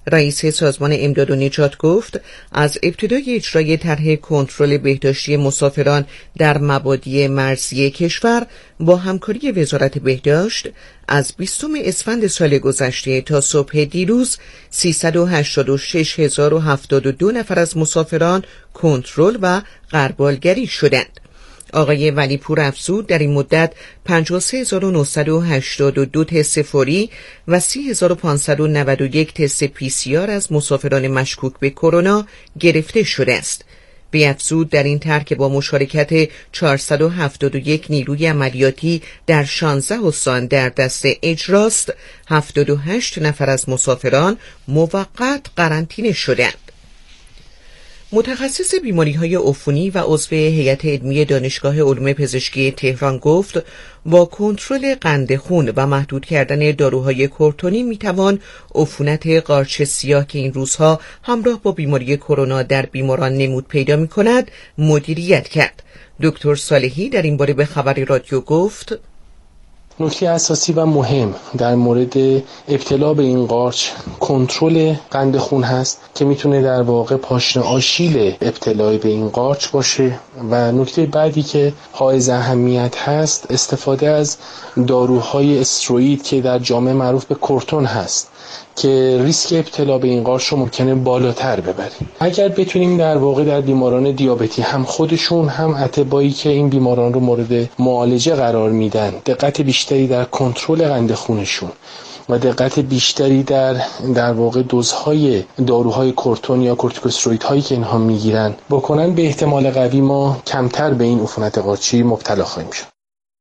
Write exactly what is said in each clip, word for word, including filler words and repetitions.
رئیس سازمان امداد و نجات گفت از ابتدای اجرای طرح کنترل بهداشتی مسافران در مبادی مرزی کشور با همکاری وزارت بهداشت از بیستم اسفند سال گذشته تا صبح دیروز سیصد و هشتاد و شش هزار و هفتاد و دو نفر از مسافران کنترل و غربالگری شدند. آقای ولیپور افزود در این مدت پنجاه و سه هزار و نهصد و هشتاد و دو تست فوری و سی هزار و پانصد و نود و یک تست پی سی آر از مسافران مشکوک به کرونا گرفته شده است. وی افزود در این طرح که با مشارکت چهارصد و هفتاد و یک نیروی عملیاتی در شانزده استان در دست اجراست، هفتاد و هشت نفر از مسافران موقت قرنطینه شدند. متخصص بیماری‌های عفونی و عضو هیئت علمی دانشگاه علوم پزشکی تهران گفت با کنترل قند خون و محدود کردن داروهای کورتونی میتوان عفونت قارچ سیاه که این روزها همراه با بیماری کرونا در بیماران نمود پیدا می‌کند مدیریت کرد. دکتر صالحی در این باره به خبر رادیو گفت نکته اساسی و مهم در مورد ابتلا به این قارچ کنترل قند خون هست که میتونه در واقع پاشنه آشیل ابتلای به این قارچ باشه و نکته بعدی که حائز اهمیت هست استفاده از داروهای استروئید که در جامعه معروف به کورتون هست که ریسک ابتلا به این قارچ رو ممکنه بالاتر ببره. اگر بتونیم در واقع در بیماران دیابتی هم خودشون هم اتباعی که این بیماران رو مورد معالجه قرار میدن دقت بیشتری در کنترل قند خونشون و دقت بیشتری در در واقع دوزهای داروهای کورتون یا کورتیکوستروئید هایی که اینها میگیرن بکنن، به احتمال قوی ما کمتر به این عفونت قارچی مبتلا خواهیم شد.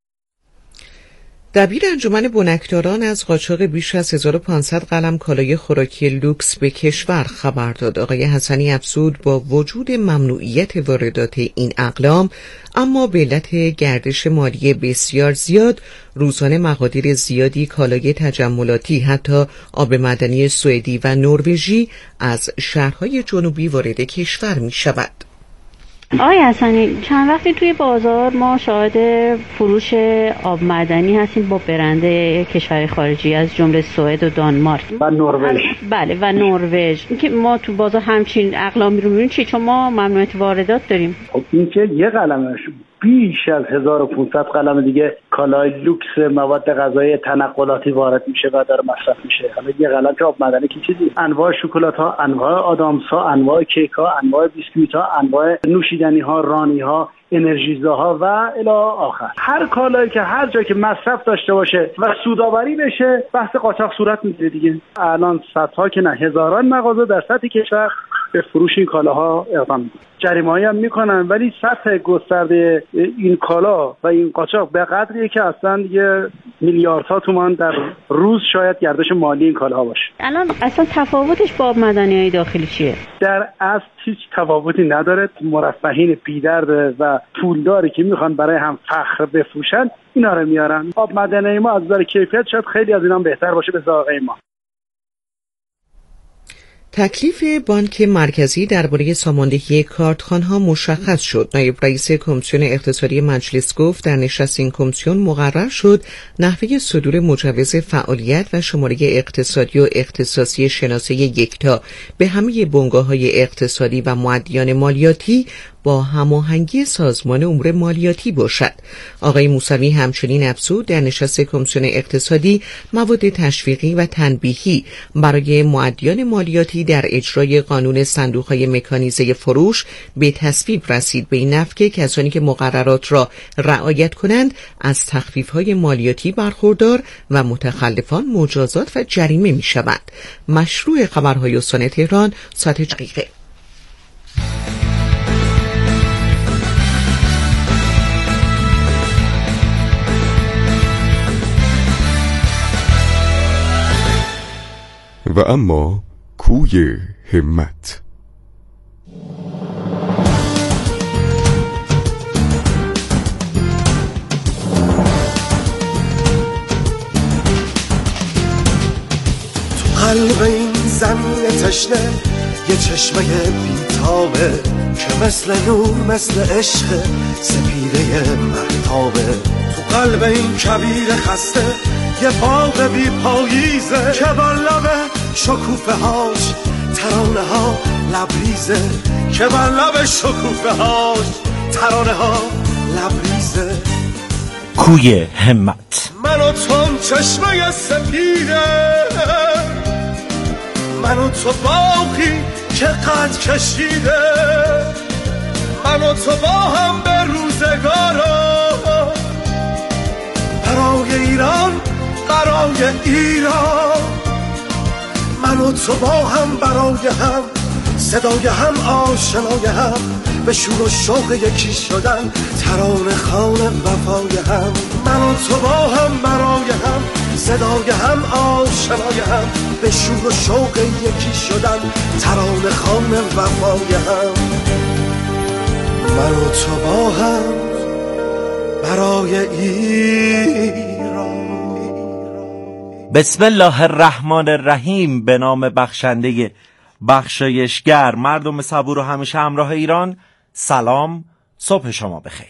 دبیر انجمن بنکداران از قاچاق بیش از هزار و پانصد قلم کالای خوراکی لوکس به کشور خبر داد. آقای حسنی افزود با وجود ممنوعیت واردات این اقلام اما به علت گردش مالی بسیار زیاد روزانه مقادیر زیادی کالای تجملاتی حتی آب معدنی سوئدی و نروژی از شهرهای جنوبی وارد کشور می شود. آقای حسنی، چند وقتی توی بازار ما شاهد فروش آب معدنی هستیم با برند کشور خارجی از جمله سوئد و دانمارک و نروژ. بله و نروژ که ما تو بازار همچین اقلامی رو می‌بینیم. چی؟ چون ما ممنوعیت واردات داریم. خب این که یه قلمش بیش از هزار و پانصد قلم دیگه کالای لوکس مواد غذایی تنقلاتی وارد میشه و داره مصرف میشه. حالا یه قلم که آب معدنی که چیزی، انواع شکلات ها، انواع آدامس ها، انواع کیک ها، انواع بیسکویت ها، انواع نوشیدنی ها، رانی ها، انرژیزاها و الی آخر. هر کالایی که هر جایی که مصرف داشته باشه و سودآوری بشه بحث قاچاق صورت میگیره دیگه. الان صدها که نه هزاران مغازه در سطح کشور به فروش این کالاها اقدام میکنن، جریمه‌ای هم میکنن، ولی سطح گسترده این کالا و این قاچاق به قدریه که اصلا یه میلیاردها تومان در روز شاید گردش مالی این کالاها باشه. الان اصلا تفاوتش با آب معدنی‌های داخلی چیه؟ در اصل هیچ تفاوتی نداره. مرفهین بی‌درد و پولداری که میخوان برای هم فخر بفروشن اینا رو میارن. آب معدنی ما از نظر کیفیت شاید خیلی از اینا بهتر باشه به ذائقه ما. تکلیف بانک مرکزی درباره ساماندهی کارتخوان‌ها مشخص شد. نایب رئیس کمیسیون اقتصادی مجلس گفت در نشست این کمیسیون مقرر شد نحوه صدور مجوز فعالیت و شماره اقتصادی و اختصاصی شناسه یکتا به همه بنگاه‌های اقتصادی و مؤدیان مالیاتی با هماهنگی سازمان امور مالیاتی باشد. آقای موسوی همچنین افزود در نشست کمیسیون اقتصادی مواد تشویقی و تنبیهی برای مؤدیان مالیاتی در اجرای قانون صندوق‌های مکانیزه فروش به تصویب رسید، به این نحو که کسانی که مقررات را رعایت کنند از تخفیف‌های مالیاتی برخوردار و متخلفان مجازات و جریمه می‌شوند. مشروع خبرهای استان تهران، ساعت دقیقه. و اما کوی همت. تو قلب این زمین تشنه یه چشمه بیتابه که مثل نور مثل عشق سپیده محتابه. تو قلب این کبیر خسته یه باغ بی پاییزه که بر لب شکوفه هاش ترانه ها لبریزه، که بر لب شکوفه هاش ترانه ها لبریزه. کوی همت. من و تو چشمه سپیده، من و تو باقی که قد کشیده، من و تو با هم به روزگارا، برای ایران برای ایران. من و تو با هم برای هم، صدای هم آشنای هم، به شور و شوق یکی شدن، ترانه خوان وفای هم. من و تو با هم برای هم، صدای هم آشنای هم، به شور و شوق یکی شدن، ترانه خوان وفای هم. من و تو با هم برای ایران. بسم الله الرحمن الرحیم. به نام بخشنده بخشایشگر، مردم صبور و همیشه همراه ایران. سلام، صبح شما بخیر.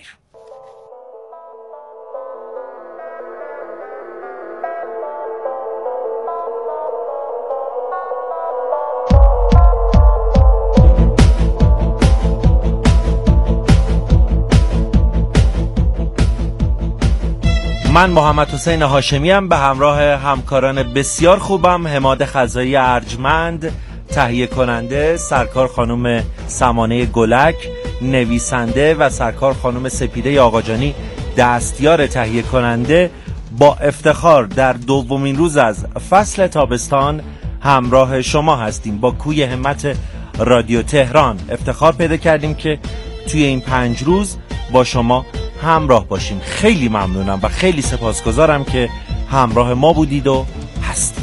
من محمد حسین هاشمی ام، به همراه همکاران بسیار خوبم، حماد خزایی ارجمند تهیه کننده، سرکار خانم سمانه گلک نویسنده و سرکار خانم سپیده آقاجانی دستیار تهیه کننده، با افتخار در دومین روز از فصل تابستان همراه شما هستیم. با کوی همت رادیو تهران افتخار پیدا کردیم که توی این پنج روز با شما همراه باشیم. خیلی ممنونم و خیلی سپاسگزارم که همراه ما بودید و هستید.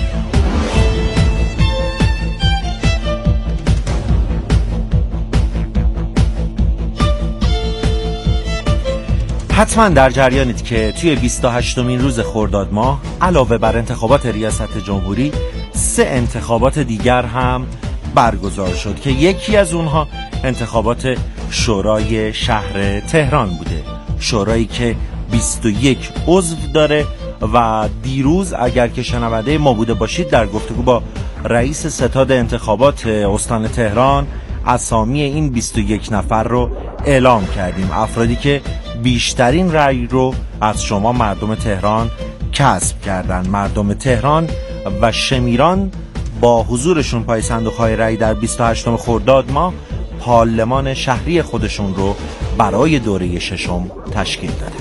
حتما در جریانید که توی بیست و هشتمین روز خرداد ماه علاوه بر انتخابات ریاست جمهوری، سه انتخابات دیگر هم برگزار شد که یکی از اونها انتخابات شورای شهر تهران بوده. شورایی که بیست و یک عضو داره و دیروز اگر که شنونده ما بوده باشید در گفتگو با رئیس ستاد انتخابات استان تهران اسامی این بیست و یک نفر رو اعلام کردیم. افرادی که بیشترین رأی رو از شما مردم تهران کسب کردن. مردم تهران و شمیران با حضورشون پای صندوق‌های رأی در بیست و هشتم خرداد ماه پارلمان شهری خودشون رو برای دوره ششم تشکیل داده.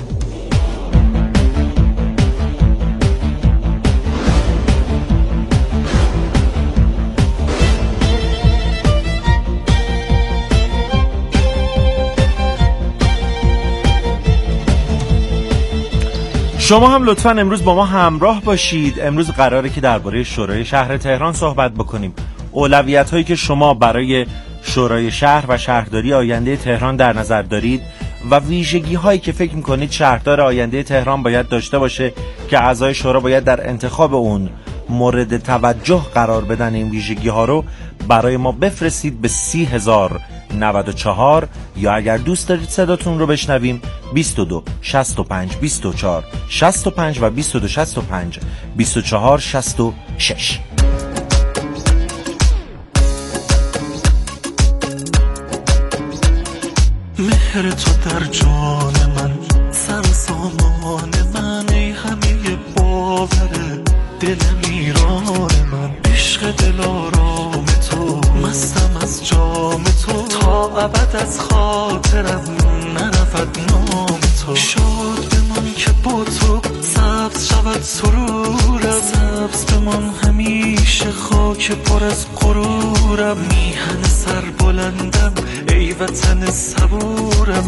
شما هم لطفاً امروز با ما همراه باشید. امروز قراره که درباره شورای شهر تهران صحبت بکنیم. اولویت هایی که شما برای شورای شهر و شهرداری آینده تهران در نظر دارید و ویژگی هایی که فکر میکنید شهردار آینده تهران باید داشته باشه که اعضای شورا باید در انتخاب اون مورد توجه قرار بدن، این ویژگی ها رو برای ما بفرستید به سی هزار نود و چهار، یا اگر دوست دارید صداتون رو بشنویم بیست و دو شصت و پنج بیست و چهار شصت و پنج و بیست و دو شصت و پنج بیست و چهار شصت و شش. مهر تو در جان من، سر سامان من، ای همه باور دلم ایران من، عشق دلارام تو، مستم از جام تو، تا ابد از خاطرم نرفت نام تو. شاد بمان که با تو سبز شود سرورم، سبز بمان همیشه خاک پر از غرورم. میهن سر بلندم ای وطن صبورم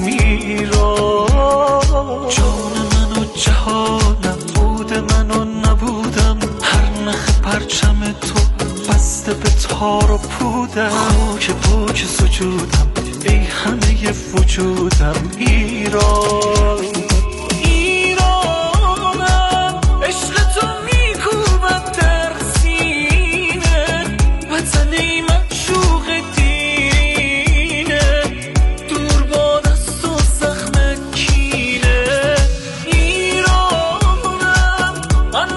ایران، جان من و جهانم، بود من و نبودم، هر نخ پرچم تو بسته به تار و پودم. خاک پاک سجودم ای همه وجودم ایران. ایرانم عشق تو میکوبد در سینه، وطنی معشوق دینه، دور باد از تو زخم کینه. ایرانم من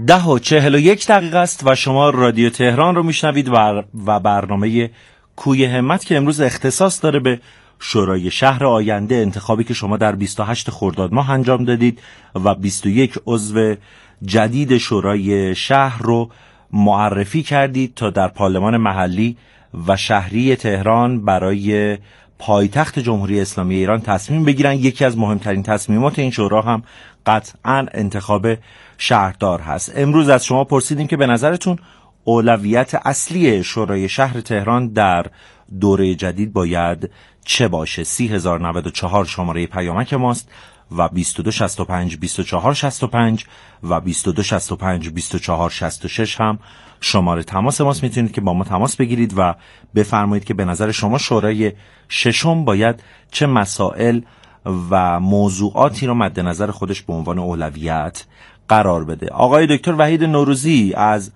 ده و چهل و یک دقیقه است و شما رادیو تهران رو میشنوید و, و برنامه کوی همت که امروز اختصاص داره به شورای شهر آینده، انتخابی که شما در بیست و هشت خرداد ماه انجام دادید و بیست و یک عضو جدید شورای شهر رو معرفی کردید تا در پارلمان محلی و شهری تهران برای پایتخت جمهوری اسلامی ایران تصمیم بگیرن. یکی از مهمترین تصمیمات این شورا هم قطعاً انتخاب شهردار هست. امروز از شما پرسیدیم که به نظرتون اولویت اصلی شورای شهر تهران در دوره جدید باید چه باشه؟ سی هزار و نود و چهار شماره پیامک ماست و بیست و دو شصت و پنج بیست و چهار شصت و پنج و بیست و دو شصت و پنج بیست و چهار شصت و شش هم شماره تماس ماست. میتونید که با ما تماس بگیرید و بفرمایید که به نظر شما شورای ششم باید چه مسائل و موضوعاتی رو مد نظر خودش به عنوان اولویت قرار بده. آقای دکتر وحید نوروزی از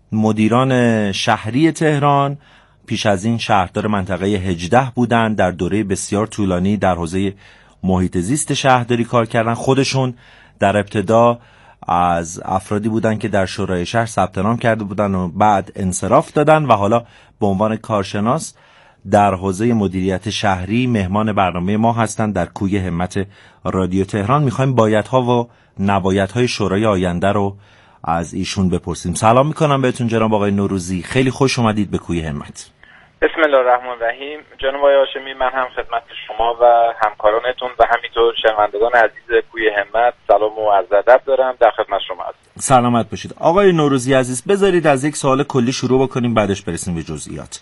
مدیران شهری تهران، پیش از این شهردار منطقه هجده بودند، در دوره بسیار طولانی در حوزه محیط زیست شهرداری کار کردن. خودشون در ابتدا از افرادی بودن که در شورای شهر ثبت نام کرده بودن و بعد انصراف دادن و حالا به عنوان کارشناس در حوزه مدیریت شهری مهمان برنامه ما هستند در کوی همت رادیو تهران. میخوایم بایدها و نبایدهای شورای آینده رو از ایشون بپرسیم. سلام میکنم بهتون جناب آقای نوروزی، خیلی خوش اومدید به کوی همت. بسم الله الرحمن الرحیم. جناب آقای هاشمی، من هم خدمت شما و همکارانتون و همینطور شنوندگان عزیز کوی همت سلام و عرض ادب دارم. در خدمت شما هستم. سلامت باشید. آقای نوروزی عزیز، بذارید از یک سوال کلی شروع بکنیم بعدش برسیم به جزئیات.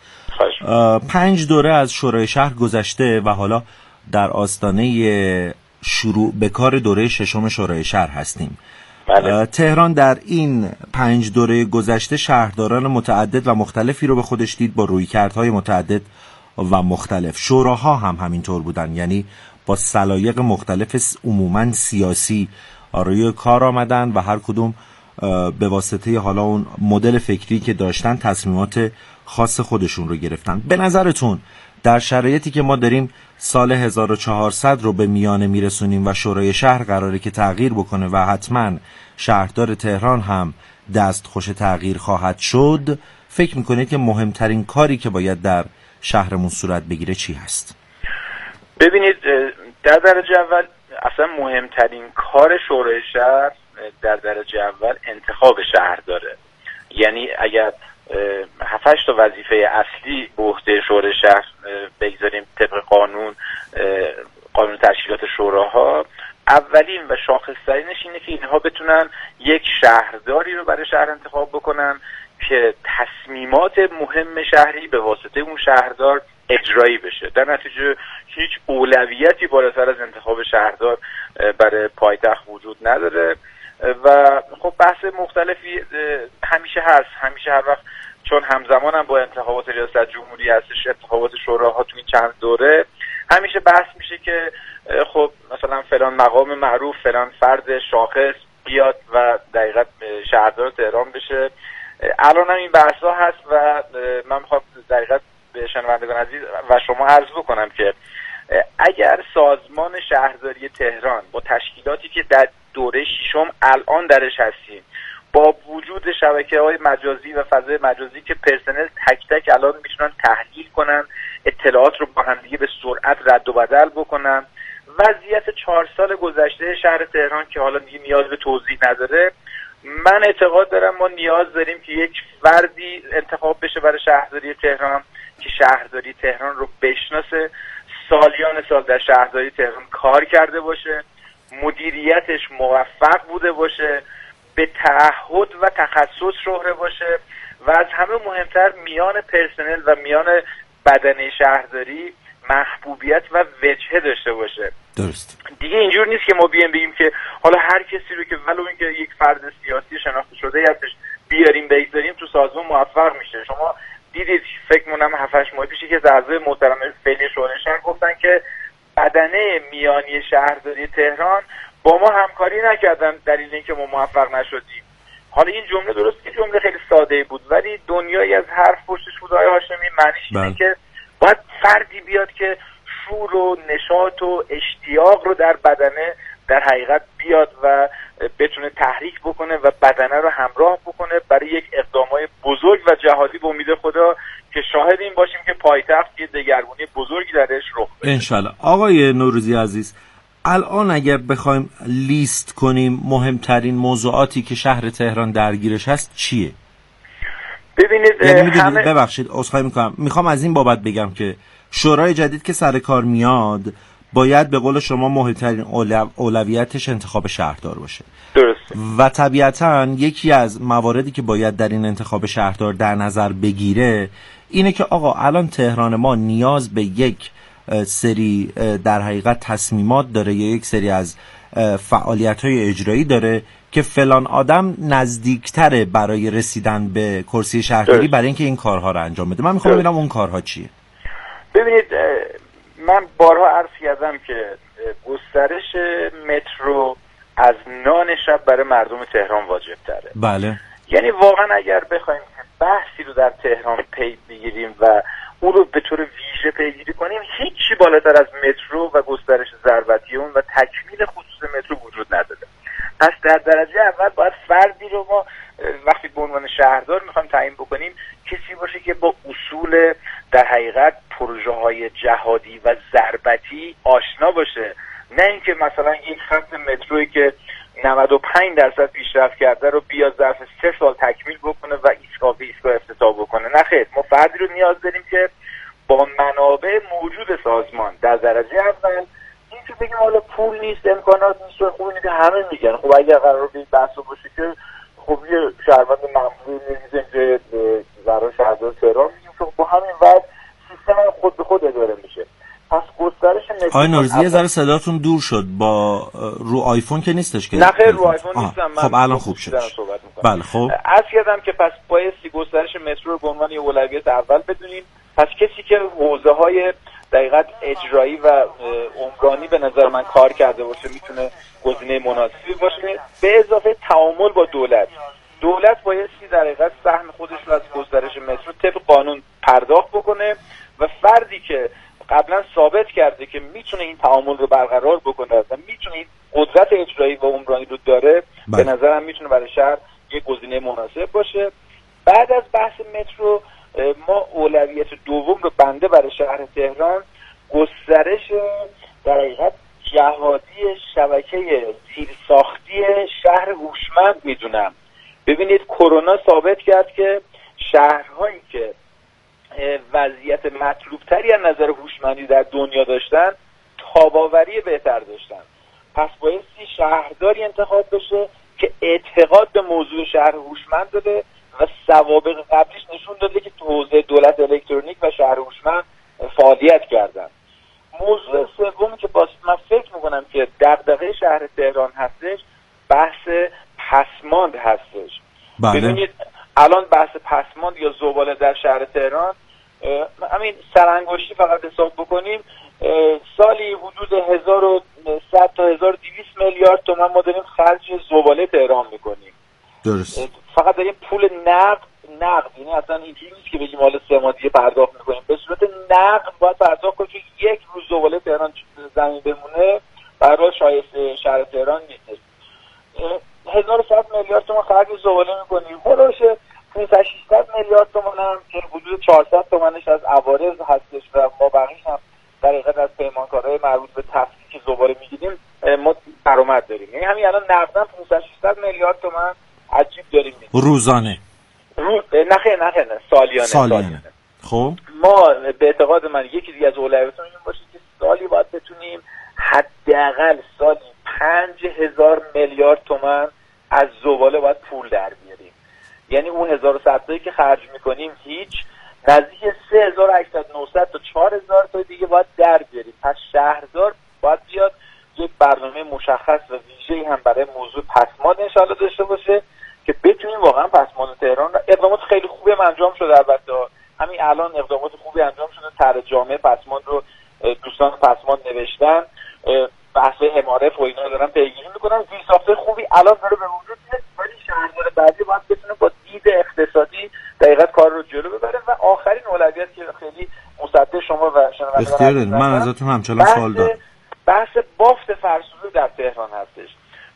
پنج دوره از شورای شهر گذشته و حالا در آستانه شروع به کار دوره ششم شورای شهر هستیم. بله. تهران در این پنج دوره گذشته شهرداران متعدد و مختلفی رو به خودش دید با رویکردهای متعدد و مختلف. شوراها هم همینطور بودن، یعنی با سلایق مختلف عموماً سیاسی روی کار آمدن و هر کدوم به واسطه حالا اون مدل فکری که داشتن تصمیمات خاص خودشون رو گرفتن. به نظرتون در شرایطی که ما داریم سال هزار و چهارصد رو به میانه میرسونیم و شورای شهر قراره که تغییر بکنه و حتما شهردار تهران هم دست خوش تغییر خواهد شد، فکر میکنید که مهمترین کاری که باید در شهرمون صورت بگیره چی هست؟ ببینید، در درجه اول اصلا مهمترین کار شورای شهر در درجه اول انتخاب شهرداره. یعنی اگر هفتش تا وظیفه اصلی به عهده شورای شهر بگذاریم طبق قانون قانون تشکیلات شوراها، اولین و شاخص‌ترینش اینه که اینها بتونن یک شهرداری رو برای شهر انتخاب بکنن که تصمیمات مهم شهری به واسطه اون شهردار اجرایی بشه. در نتیجه هیچ اولویتی بالاتر از انتخاب شهردار برای پایتخت وجود نداره و خب بحث مختلفی همیشه هست. همیشه هر وقت چون همزمان هم با انتخابات ریاست جمهوری هستش، انتخابات شوراها تو این چند دوره، همیشه بحث میشه که خب مثلا فلان مقام معروف، فلان فرد شاخص بیاد و دقیقاً شهردار تهران بشه. الان هم این بحث ها هست و من میخوام دقیقاً به شنوندگان عزیز و شما عرض بکنم که اگر سازمان شهرداری تهران با تشکیلاتی که در دوره ششم الان درش هستیم، با وجود شبکه‌های مجازی و فضای مجازی که پرسنل تک تک الان میتونن تحلیل کنن، اطلاعات رو با هم دیگه به سرعت رد و بدل بکنن، وضعیت چهار سال گذشته شهر تهران که حالا دیگه نیاز به توضیح نداره، من اعتقاد دارم ما نیاز داریم که یک فردی انتخاب بشه برای شهرداری تهران که شهرداری تهران رو بشناسه، سالیان سال در شهرداری تهران کار کرده باشه، مدیریتش موفق بوده باشه، به تعهد و تخصص شهره باشه و از همه مهمتر میان پرسنل و میان بدنه شهرداری محبوبیت و وجهه داشته باشه. درست. دیگه اینجور نیست که ما بیایم بگیم که حالا هر کسی رو که ولو اینکه یک فرد سیاسی شناخته شده هستش بیاریم بگذاریم تو سازمان موفق میشه. شما دیدید فکر کنم هفت هشت ماه پیش که اعضای محترم فعلی شورای شهر گفتن که بدنه میانی شهرداری تهران با ما همکاری نکردن دلیل اینکه ما موفق نشدیم. حالا این جمله درست که جمله خیلی ساده بود ولی دنیایی از حرف پشتش بود آقای هاشمی. معنیش اینه که باید فردی بیاد که شور و نشاط و اشتیاق رو در بدنه در حقیقت بیاد و بتونه تحریک بکنه و بدنه رو همراه بکنه برای یک اقدامای بزرگ و جهادی به امید خدا که شاهد این باشیم که پایتخت یه دگرگونی بزرگی درش رخ بده انشالله. آقای نوروزی عزیز، الان اگر بخوایم لیست کنیم مهمترین موضوعاتی که شهر تهران درگیرش هست چیه؟ ببینید یعنی میدونید همه... ببخشید عذرخواهی میکنم، میخوام از این بابت بگم که شورای جدید که سر کار میاد باید به قول شما مهمترین اولو... اولویتش انتخاب شهردار باشه. درسته. و طبیعتاً یکی از مواردی که باید در این انتخاب شهردار در نظر بگیره اینه که آقا الان تهران ما نیاز به یک سری در حقیقت تصمیمات داره یا یک سری از فعالیت‌های اجرایی داره که فلان آدم نزدیکتره برای رسیدن به کرسی شهرداری برای اینکه این کارها رو انجام بده. من میخوام ببینم اون کارها چیه. ببینید من بارها عرض کردم که گسترش مترو از نان شب برای مردم تهران واجب تره. بله. یعنی واقعا اگر بخوایم بحثی رو در تهران پی بگیریم و اون رو به طور ویژه پیگیری کنیم، هیچی بالاتر از مترو و گسترش ضربتی اون و تکمیل خصوص مترو وجود نداره. پس در درجه اول باید فردی رو ما وقتی به عنوان شهردار میخوایم تعیین بکنیم کسی باشه که با اصول در حقیقت پروژه های جهادی و ضربتی آشنا باشه، نه اینکه مثلا یک خط مترویی که نود و پنج درصد پیشرفت کرده رو بیاد ظرف سه سال تکمیل بکنه و ایستگاه به ایستگاه افتتاح بکنه. نه خیر، ما فردی رو نیاز داریم که با منابع موجود سازمان در درجه اول این که بگیم حالا پول نیست، امکانات نیست، خوب اینه که همه میگن خب اگر قرار به این بحث باشه که خب یه شهروند معمولی میریزه که برای شهردار تهران میگیم که با همین وضع سیستم خود به خود اداره میشه. پس گسترش مترو آقای نوروزی یه ذره صداتون دور شد، با رو آیفون که نیستش که؟ نه خیر رو آیفون نیستم. خب الان خوب شد. بله خب عرض کردم که پس بایستی گسترش مترو رو به عنوان یه اولویت اول بدونیم. پس کسی که حوزه های دقیقاً اجرایی و عمرانی به نظر من کار کرده باشه میتونه گزینه مناسبی باشه، به اضافه تعامل با دولت. دولت بایستی در حقیقت سهم خودش رو از گسترش مترو طبق قانون پرداخت بکنه و فردی که قبلا ثابت کرده که میتونه این تعامل رو برقرار بکنه و میتونه این قدرت اجرایی و عمرانی رو داره بله. به نظرم میتونه برای شهر یک گزینه مناسب باشه. بعد از بحث مترو ما اولویت دوم رو بنده برای شهر تهران گسترش در حقیقت جهادی شبکه زیرساختی شهر هوشمند میدونم. ببینید کرونا ثابت کرد که شهرهایی که وضعیت مطلوبتری از نظر هوشمندی در دنیا داشتن تاباوری بهتر داشتن. پس بایستی شهرداری انتخاب بشه که اعتقاد به موضوع شهر هوشمند داده و سوابق قبلیش نشون داده که تو حوزه دولت الکترونیک و شهر هوشمند فعالیت کردن. موضوع سومی که باز من فکر میکنم که دغدغه شهر تهران هستش بحث پسماند هستش. بله. ببینید الان بحث پسماند یا زباله در شهر تهران همین سرانگشتی فقط حساب بکنیم سالی حدود هزار و صد تا هزار و دویست میلیارد تومان ما داریم خرج زباله تهران میکنیم. درست. فقط داریم پول نقد نقد یعنی اصلا اینجوری نیست که بگیم حالا سه ماه دیگه پرداخت میکنیم، به صورت نقد باید پرداخت کنیم که یک روز زباله تهران زمین بمونه برای شایسته شهر تهران نیست. هزار و صد میلیارد تومان خرج زباله میکنیم، حدود پانصد ششصد میلیارد تومان هم که حدود چهارصد تومانش از عوارض هستش و ما بقیش هم در حقیقت از پیمانکارهای مربوط به تفکیک زباله میگیریم ما درآمد داریم. یعنی همین الان نقداً پانصد ششصد میلیارد تومان عجیب داریم روزانه. روز نه خیر نه خیر سالیانه. سالیانه. خب ما به اعتقاد من یکی دیگه از اولویت‌ها این باشه که سالی باید بتونیم حداقل سالی پنج هزار میلیارد تومان از زباله باید پول در بیاریم. یعنی اون هزار و صد تایی که خرج میکنیم هیچ، نزدیک سه هزار و هشتصد نهصد تا چهار هزار تا دیگه باید در بیاریم. پس شهردار باید بیاد یک برنامه مشخص و ویژه‌ای هم برای موضوع پسماند انشالله داشته باشه که بتونیم واقعا پسماند تهران. اقدامات خیلی خوبی انجام شده، البته همین الان اقدامات خوبی انجام شده، طرح جامعه پسماند رو دوستان پسماند نوشتن، بحث حمارف و اینا دارن پیگیری میکنن، زیرساخت‌های خوبی الان داره به وجود میاد، ولی شهردار بعدی باید بتونه با دید اقتصادی دقیقاً کار رو جلو ببره. و آخرین اولویت که خیلی مصدق شما و شنوندگان من ازتون همچنان سوال دارم، بحث بافت فرسوده در تهران هستش.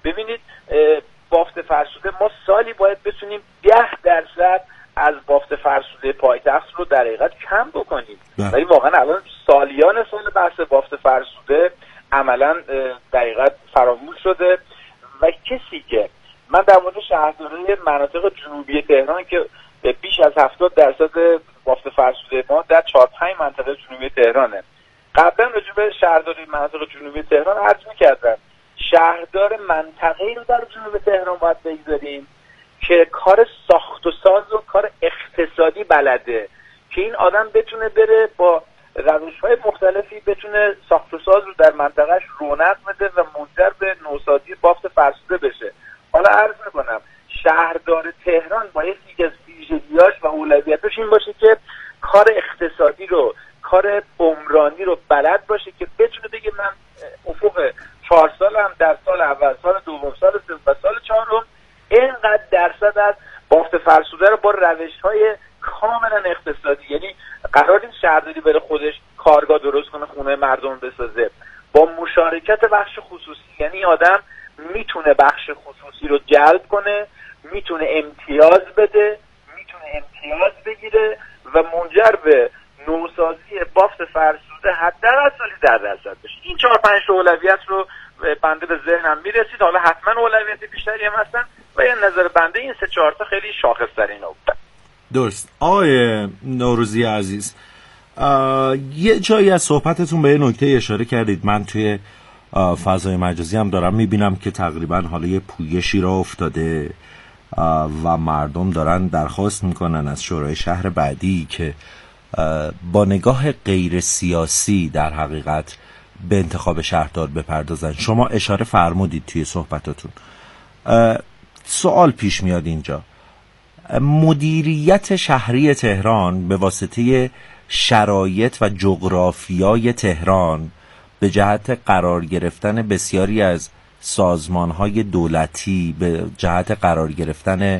ببینید بافت فرسوده ما سالی باید بتونیم ده درصد از بافت فرسوده پایتخت رو در حقیقت کم بکنیم، ولی واقعا الان سالیان سال بحث بافت فرسوده عملا در حقیقت فراموش شده و کسی که من در مورد شهرداری مناطق جنوبی تهران که بیش از هفتاد درصد بافت فرسوده ما در چهار پنج منطقه جنوبی تهرانه، قبلا راجع به شهرداری مناطق جنوبی تهران عرض می‌کردم شهردار منطقه‌ای رو در جنوب تهران باید بگذاریم که کار ساخت و ساز و کار اقتصادی بلده، که این آدم بتونه بره با روش‌های مختلفی بتونه ساخت و ساز رو در منطقهش رونق بده و منجر به نوسازی بافت فرسوده بشه. حالا عرض میکنم شهردار تهران باید یکی از ویژگی‌هاش و اولویتاش این باشه که کار اقتصادی رو، کار عمرانی رو بلد باشه که بتونه بگه من افق چهار سالم در سال اول، سال دوم، سال سوم و سال چهارم اینقدر درصد از بافت فرسوده رو با روش‌های کاملا اقتصادی، یعنی قرار این شهرداری بره خودش کارگاه درست کنه، خونه مردم بسازه، با مشارکت بخش خصوصی، یعنی آدم میتونه بخش خصوصی رو جلب کنه، میتونه امتیاز بده، میتونه امتیاز بگیره و منجر به نوسازی بافت فرسوده حداقل سالی ده درصد بشه. این چهار پنج تا اولویت رو بنده به ذهنم میرسید، حالا حتما اولویت بیشتری هم هستن و یه نظر بنده این سه چهار تا خیلی شاخص‌ترین بودن. درست. آقای نوروزی عزیز، یه جایی از صحبتتون به یه نکته اشاره کردید، من توی فضای مجازی هم دارم میبینم که تقریبا حالا یه پویشی را افتاده و مردم دارن درخواست میکنن از شورای شهر بعدی که با نگاه غیر سیاسی در حقیقت به انتخاب شهردار بپردازن. شما اشاره فرمودید توی صحبتاتون، سوال پیش میاد اینجا، مدیریت شهری تهران به واسطه شرایط و جغرافیای تهران به جهت قرار گرفتن بسیاری از سازمان‌های دولتی، به جهت قرار گرفتن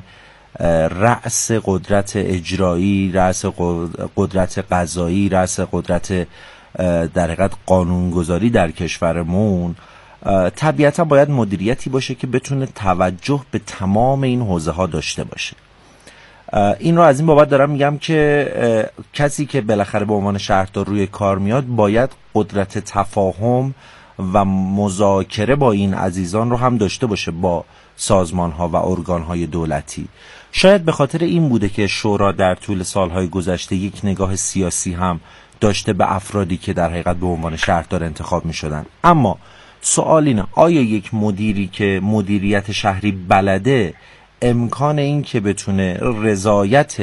رأس قدرت اجرایی، رأس قدرت قضایی، رأس قدرت در حقیقت قانونگذاری در کشورمون، طبیعتا باید مدیریتی باشه که بتونه توجه به تمام این حوزه ها داشته باشه. این رو از این بابت دارم میگم که کسی که بالاخره به عنوان شهردار روی کار میاد باید قدرت تفاهم و مذاکره با این عزیزان رو هم داشته باشه با سازمان ها و ارگان های دولتی. شاید به خاطر این بوده که شورا در طول سالهای گذشته یک نگاه سیاسی هم داشته به افرادی که در حقیقت به عنوان شهردار انتخاب می شدن. اما سوال اینه، آیا یک مدیری که مدیریت شهری بلده امکان این که بتونه رضایت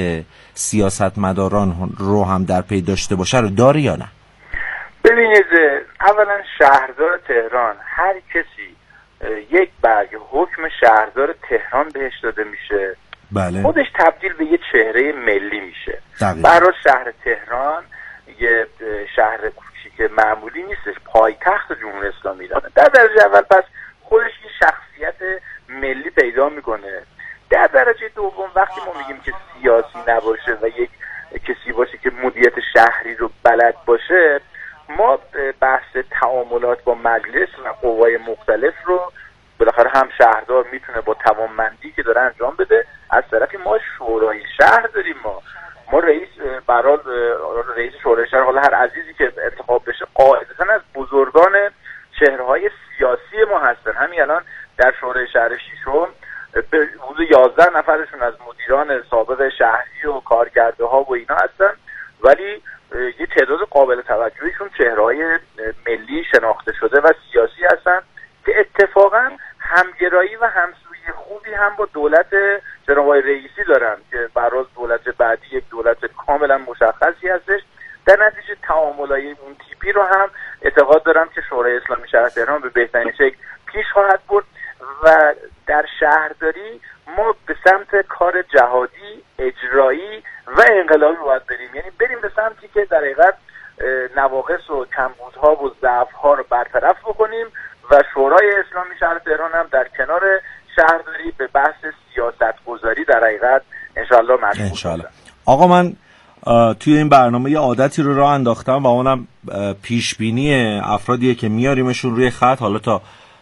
سیاستمداران رو هم در پی داشته باشه رو داره یا نه؟ ببینید، اولا شهردار تهران هر کسی یک برگ حکم شهردار تهران بهش داده میشه، بله، خودش تبدیل به یه چهره ملی میشه. برای شهر تهران یه شهر کوچیک معمولی نیستش، پایتخت جمهوری اسلامی ایرانه. در درجه اول پس خودش یه شخصیت ملی پیدا میکنه. در درجه دوم وقتی ما میگیم که سیاسی نباشه و یک کسی باشه که مدیریت شهری رو بلد باشه، ما بحث تعاملات با مجلس و قوای مختلف رو بالاخره هم شهردار میتونه با توانمندی که داره انجام بده. از طرفی ما شورای شهر داریم، ما ما رئیس برای رئیس شورای شهر، حالا هر عزیزی که انتخاب بشه قاعدتا از بزرگان چهره‌های سیاسی ما هستن. همین الان در شورای شهر شیشم به حدود یازده نفرشون از مدیران سابق شهری و کارگرده ها و اینا هستن، ولی یه تعداد قابل توجهیشون چهره‌های ملی شناخته شده و سیاسی هستن که اتفاقا همگرایی و همسویی خوبی هم با دولت جناب آقای رئیسی دارن که برای دولت بعدی یک دولت کاملا مشخصی هستش. در نتیجه تعاملای اون تیپی رو هم اعتقاد دارم که شورای اسلامی شهر تهران به بهترین شکل پیش خواهد برد و در شهرداری ما به سمت کار جهادی، اجرایی و انقلابی باید بریم، یعنی بریم به سمتی که در حقیقت نواقص و کمبودها و ضعف‌ها رو برطرف بکنیم و شورای اسلامی شهر تهران هم در کنار شهرداری به بحث سیاست گذاری در حقیقت انشاءالله مشغول انشاءالله. آقا من توی این برنامه یه عادتی رو راه انداختم و اونم پیشبینی افرادیه که میاریمشون روی خط، حالا تا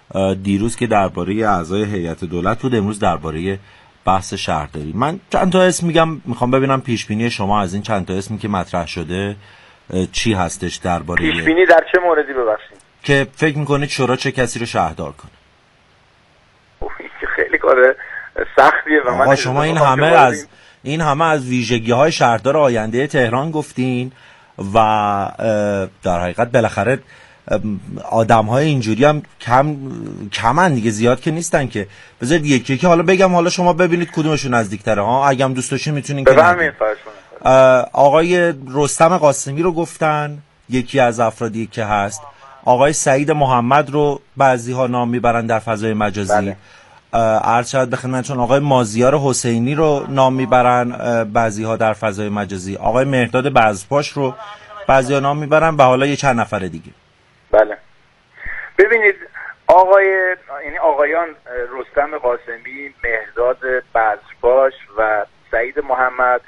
دیروز که درباره اعضای هیئت دولت بود، امروز درباره بحث شهرداری. من چند تا اسم میگم، میخوام ببینم پیش بینی شما از این چند تا اسمی که مطرح شده چی هستش درباره پیش بینی در چه موردی ببخشید که فکر میکنید شورا چه کسی رو شهردار کنه؟ خیلی کار سختیه و من شما این همه از این همه از ویژگی‌های شهردار آینده تهران گفتین و در حقیقت بالاخره آدم‌های اینجوری هم کم کمن دیگه، زیاد که نیستن که. بذارید یکی یکی حالا بگم، حالا شما ببینید کدومشون نزدیک‌تره ها، اگه هم دوست داشتین میتونین که بفرمایید. آقای رستم قاسمی رو گفتن یکی از افرادی که هست، آقای سعید محمد رو بعضی‌ها نام میبرن در فضای مجازی. بله. عرض شد به خدمتتون آقای مازیار حسینی رو نام میبرن بعضی‌ها در فضای مجازی، آقای مهرداد بزپاش رو بعضی‌ها نام میبرن و حالا یه چند نفر دیگه. بله ببینید آقای یعنی آقایان رستم قاسمی، مهرداد بزپاش و سعید محمد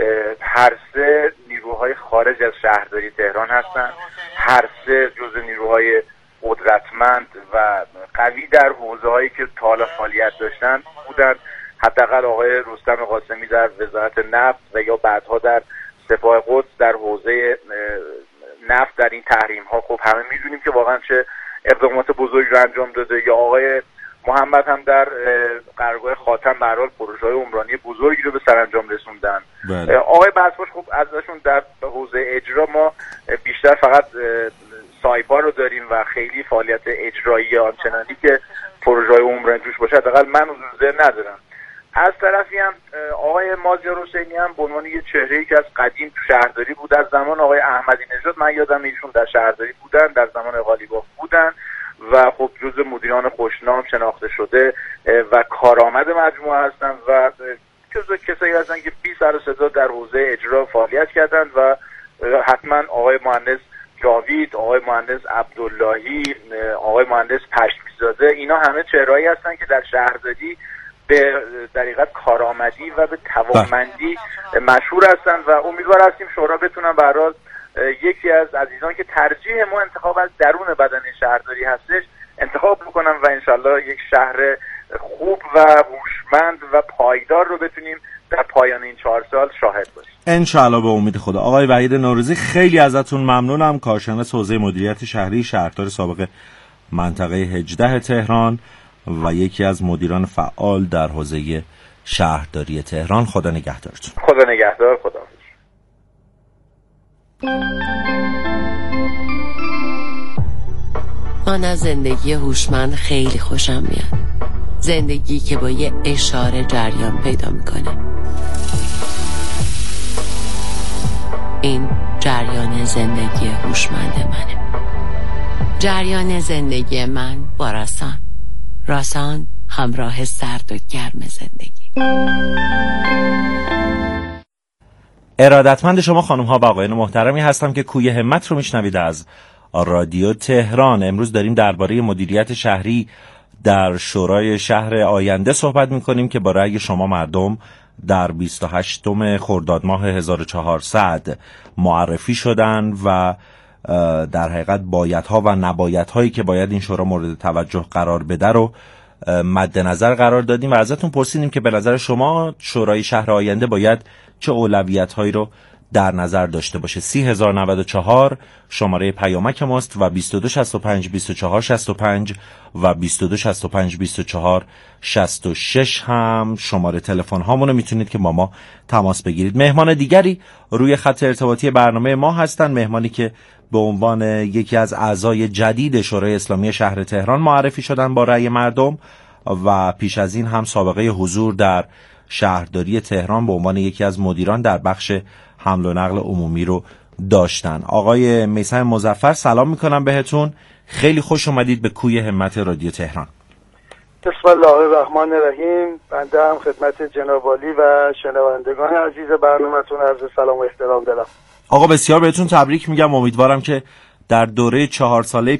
هر سه نیروهای خارج از شهرداری تهران هستند، هر سه جزء نیروهای قدرتمند و قوی در حوزه‌هایی که تا حالا فعالیت داشتن بودن. حداقل آقای رستم قاسمی در وزارت نفت و یا بعدها در سپاه قدس در حوزه نفت در این تحریم‌ها خب همه می‌دونیم که واقعا چه اقدامات بزرگی رو انجام داده، یا آقای محمد هم در قرارگاه خاتم به هر حال پروژه‌های عمرانی بزرگی رو به سرانجام رسوندن. بله. آقای بزپاش خب ازشون در حوزه اجرا ما بیشتر فقط سایپا رو داریم و خیلی فعالیت اجرایی آنچنانی که پروژه‌های عمرانی توش باشه حداقل من حضور ندارم. از طرفی هم آقای مازیار حسینی هم به عنوان یه چهره‌ای که از قدیم تو شهرداری بود، از زمان آقای احمدی نژاد من یادم ایشون در شهرداری بودن، در زمان قالیباف بودن و خب جزء مدیران خوشنام شناخته شده و کارآمد مجموعه هستن و جزء کسایی هستن که بی سر و صدا در حوزه اجرا فعالیت کردن و حتما آقای مهندس جاوید، آقای مهندس عبداللهی، آقای مهندس پشمیزاده، اینا همه چهرهایی هستن که در شهرداری به دقیقاً کارآمدی و به توانمندی مشهور هستن و امیدوار هستیم شورا بتونن به هر حال یکی از عزیزان که ترجیح ما انتخاب از درون بدن شهرداری هستش انتخاب بکنن و انشالله یک شهر خوب و هوشمند و پایدار رو بتونیم در پایان این چهار سال شاهد باشیم انشالله. به امید خدا. آقای وحید نوروزی خیلی ازتون ممنونم، کارشناس حوزه مدیریت شهری، شهردار سابق منطقه هجده تهران و یکی از مدیران فعال در حوزه شهرداری تهران. خدا نگهدارتون. خدا نگهدار. خدا من از زندگی هوشمند خیلی خوشم میاد. زندگی که با یه اشاره جریان پیدا میکنه. این جریان زندگی هوشمند منه. جریان زندگی من با راسان. راسان همراه سرد و گرم زندگی. ارادتمند شما خانم ها و آقایان محترمی هستم که کوی همت رو میشنوید از رادیو تهران. امروز داریم درباره مدیریت شهری در شورای شهر آینده صحبت میکنیم که با رأی شما مردم در بیست و هشتم خرداد ماه هزار و چهارصد معرفی شدن و در حقیقت بایدها و نبایدهایی که باید این شورا مورد توجه قرار بده رو مد نظر قرار دادیم و ازتون پرسیدیم که به نظر شما شورای شهر آینده باید چه اولویت‌هایی رو در نظر داشته باشه. سی هزار و نود و چهار شماره پیامک ماست و بیست و دو شصت و پنج بیست و چهار شصت و پنج و بیست و دو شصت و پنج بیست و چهار شصت و شش هم شماره تلفن هامونو میتونید که با ما تماس بگیرید. مهمان دیگری روی خط ارتباطی برنامه ما هستن، مهمانی که به عنوان یکی از اعضای جدید شورای اسلامی شهر تهران معرفی شدن با رأی مردم و پیش از این هم سابقه حضور در شهرداری تهران به عنوان یکی از مدیران در بخش حمل و نقل عمومی رو داشتن. آقای میثم مظفر سلام میکنم بهتون، خیلی خوش اومدید به کوی همت رادیو تهران. بسم الله الرحمن الرحیم. بنده هم خدمت جناب عالی و شنوندگان عزیز برنامه‌تون عرض سلام و احترام دارم. آقا بسیار بهتون تبریک میگم، امیدوارم که در دوره چهار ساله